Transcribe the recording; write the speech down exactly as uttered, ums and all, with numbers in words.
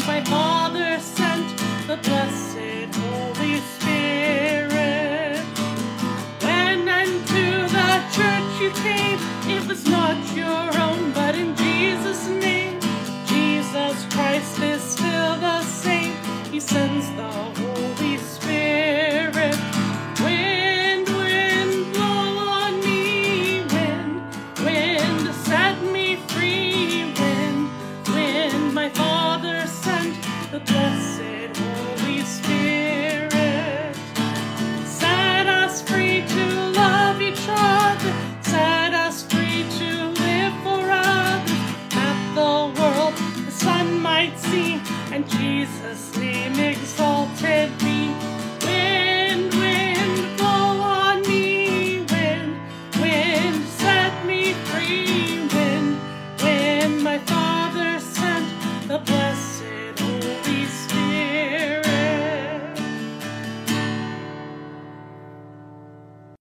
my Father sent the blessed Holy Spirit. When unto the church you came, it was not your own, but in Jesus' name. Jesus Christ is still the same. He sends the Holy Spirit. Wind, wind, blow on me. Wind, wind, set me free. Wind, wind, my Father sent the blessed Holy Spirit. Set us free to love each other. Set us free to live for others. That the world, the sun might see, and Jesus lives.